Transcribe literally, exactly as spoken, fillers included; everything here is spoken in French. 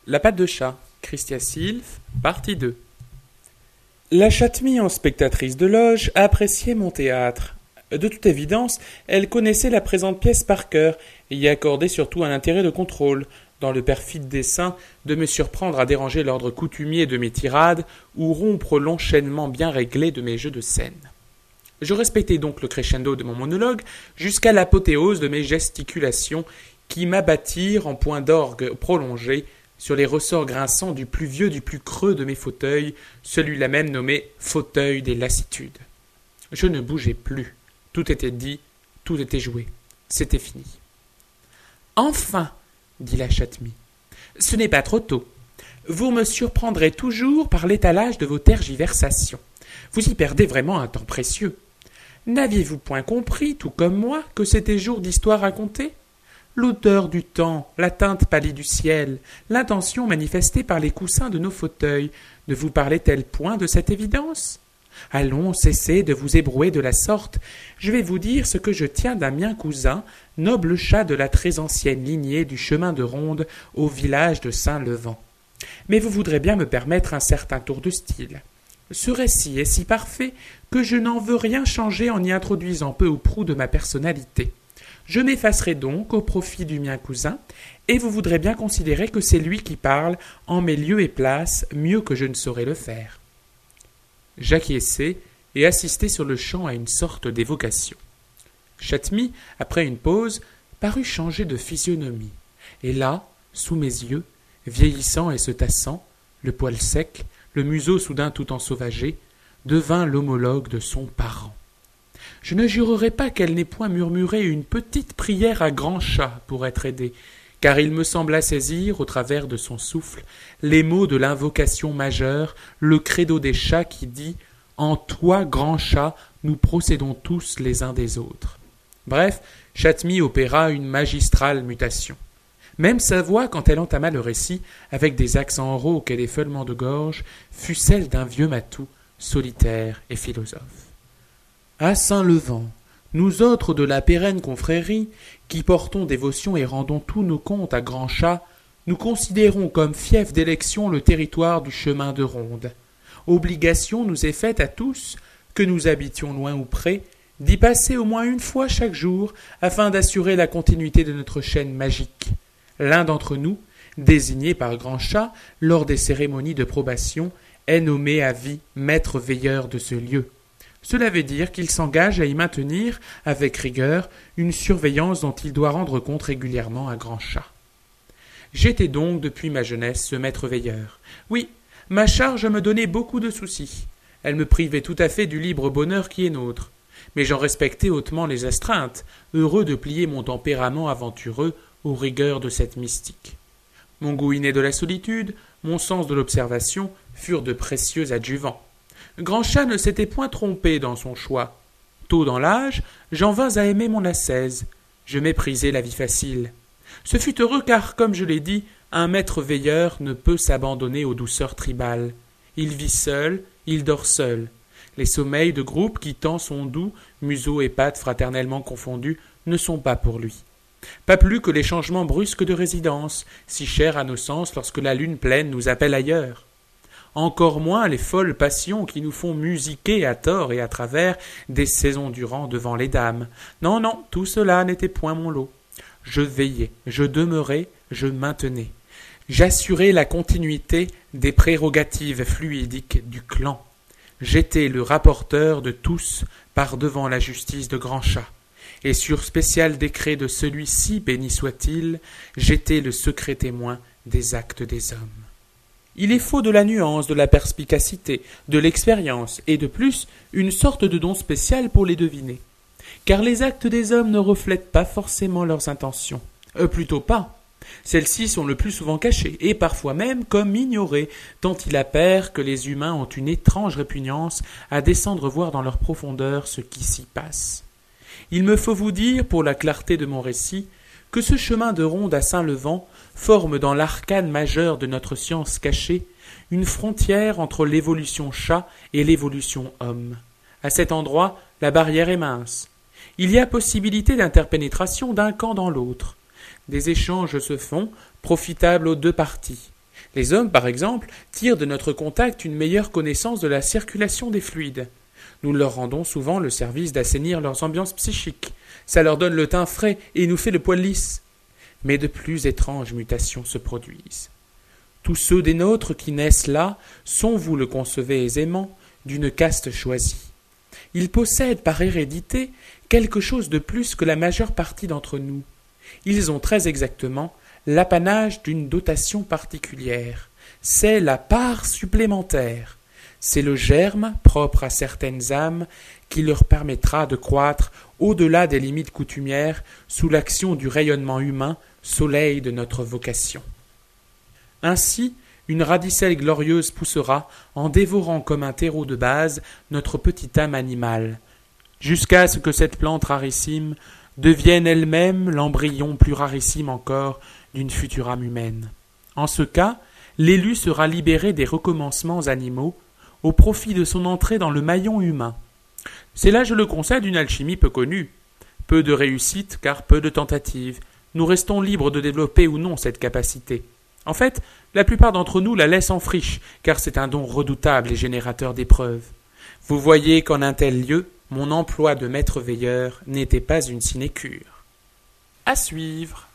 La patte de chat, Christia Sylph, partie deux. La Chatmie, en spectatrice de loge, appréciait mon théâtre. De toute évidence, elle connaissait la présente pièce par cœur et y accordait surtout un intérêt de contrôle, dans le perfide dessein de me surprendre à déranger l'ordre coutumier de mes tirades ou rompre l'enchaînement bien réglé de mes jeux de scène. Je respectais donc le crescendo de mon monologue jusqu'à l'apothéose de mes gesticulations qui m'abattirent en point d'orgue prolongé sur les ressorts grinçants du plus vieux du plus creux de mes fauteuils, celui-là même nommé fauteuil des lassitudes. Je ne bougeais plus. Tout était dit, tout était joué. C'était fini. « Enfin !» dit la Chatmie. « Ce n'est pas trop tôt. Vous me surprendrez toujours par l'étalage de vos tergiversations. Vous y perdez vraiment un temps précieux. N'aviez-vous point compris, tout comme moi, que c'était jour d'histoire racontée ? L'odeur du temps, la teinte pâlie du ciel, l'intention manifestée par les coussins de nos fauteuils, ne vous parlaient-elles point de cette évidence ? Allons, cessez de vous ébrouer de la sorte. Je vais vous dire ce que je tiens d'un mien cousin, noble chat de la très ancienne lignée du chemin de ronde au village de Saint-Levant. Mais vous voudrez bien me permettre un certain tour de style. Ce récit est si parfait que je n'en veux rien changer en y introduisant peu ou prou de ma personnalité. Je m'effacerai donc au profit du mien cousin, et vous voudrez bien considérer que c'est lui qui parle en mes lieux et places mieux que je ne saurais le faire. » J'acquiesçai et assistai sur le champ à une sorte d'évocation. Chatmie, après une pause, parut changer de physionomie, et là, sous mes yeux, vieillissant et se tassant, le poil sec, le museau soudain tout ensauvagé, devint l'homologue de son parent. Je ne jurerai pas qu'elle n'ait point murmuré une petite prière à grand chat pour être aidée, car il me sembla saisir, au travers de son souffle, les mots de l'invocation majeure, le credo des chats qui dit « En toi, grand chat, nous procédons tous les uns des autres ». Bref, Chatmie opéra une magistrale mutation. Même sa voix, quand elle entama le récit, avec des accents rauques et des feulements de gorge, fut celle d'un vieux matou, solitaire et philosophe. À Saint-Levant, nous autres de la pérenne confrérie, qui portons dévotion et rendons tous nos comptes à grand chat, nous considérons comme fief d'élection le territoire du chemin de ronde. Obligation nous est faite à tous, que nous habitions loin ou près, d'y passer au moins une fois chaque jour, afin d'assurer la continuité de notre chaîne magique. L'un d'entre nous, désigné par grand chat lors des cérémonies de probation, est nommé à vie maître veilleur de ce lieu. Cela veut dire qu'il s'engage à y maintenir, avec rigueur, une surveillance dont il doit rendre compte régulièrement à grand chat. J'étais donc depuis ma jeunesse ce maître veilleur. Oui, ma charge me donnait beaucoup de soucis. Elle me privait tout à fait du libre bonheur qui est nôtre. Mais j'en respectais hautement les astreintes, heureux de plier mon tempérament aventureux aux rigueurs de cette mystique. Mon goût inné de la solitude, mon sens de l'observation furent de précieux adjuvants. Grand chat ne s'était point trompé dans son choix. Tôt dans l'âge, j'en vins à aimer mon ascèse. Je méprisai la vie facile. Ce fut heureux car, comme je l'ai dit, un maître veilleur ne peut s'abandonner aux douceurs tribales. Il vit seul, il dort seul. Les sommeils de groupe qui tant sont doux, museau et pattes fraternellement confondus, ne sont pas pour lui. Pas plus que les changements brusques de résidence, si chers à nos sens lorsque la lune pleine nous appelle ailleurs. Encore moins les folles passions qui nous font musiquer à tort et à travers des saisons durant devant les dames. Non, non, tout cela n'était point mon lot. Je veillais, je demeurais, je maintenais. J'assurais la continuité des prérogatives fluidiques du clan. J'étais le rapporteur de tous par devant la justice de grand chat. Et sur spécial décret de celui-ci, béni soit-il, j'étais le secret témoin des actes des hommes. Il est faux de la nuance, de la perspicacité, de l'expérience, et de plus, une sorte de don spécial pour les deviner. Car les actes des hommes ne reflètent pas forcément leurs intentions. Euh, plutôt pas. Celles-ci sont le plus souvent cachées, et parfois même comme ignorées, tant il appert que les humains ont une étrange répugnance à descendre voir dans leur profondeur ce qui s'y passe. Il me faut vous dire, pour la clarté de mon récit, que ce chemin de ronde à Saint-Levant forme dans l'arcane majeur de notre science cachée une frontière entre l'évolution chat et l'évolution homme. À cet endroit, la barrière est mince. Il y a possibilité d'interpénétration d'un camp dans l'autre. Des échanges se font, profitables aux deux parties. Les hommes, par exemple, tirent de notre contact une meilleure connaissance de la circulation des fluides. Nous leur rendons souvent le service d'assainir leurs ambiances psychiques. Ça leur donne le teint frais et nous fait le poil lisse. Mais de plus étranges mutations se produisent. Tous ceux des nôtres qui naissent là sont, vous le concevez aisément, d'une caste choisie. Ils possèdent par hérédité quelque chose de plus que la majeure partie d'entre nous. Ils ont très exactement l'apanage d'une dotation particulière. C'est la part supplémentaire. C'est le germe propre à certaines âmes qui leur permettra de croître au-delà des limites coutumières sous l'action du rayonnement humain, soleil de notre vocation. Ainsi, une radicelle glorieuse poussera, en dévorant comme un terreau de base notre petite âme animale, jusqu'à ce que cette plante rarissime devienne elle-même l'embryon plus rarissime encore d'une future âme humaine. En ce cas, l'élu sera libéré des recommencements animaux au profit de son entrée dans le maillon humain. C'est là, je le concède, une alchimie peu connue. Peu de réussite, car peu de tentatives. Nous restons libres de développer ou non cette capacité. En fait, la plupart d'entre nous la laissent en friche, car c'est un don redoutable et générateur d'épreuves. Vous voyez qu'en un tel lieu, mon emploi de maître veilleur n'était pas une sinécure. À suivre.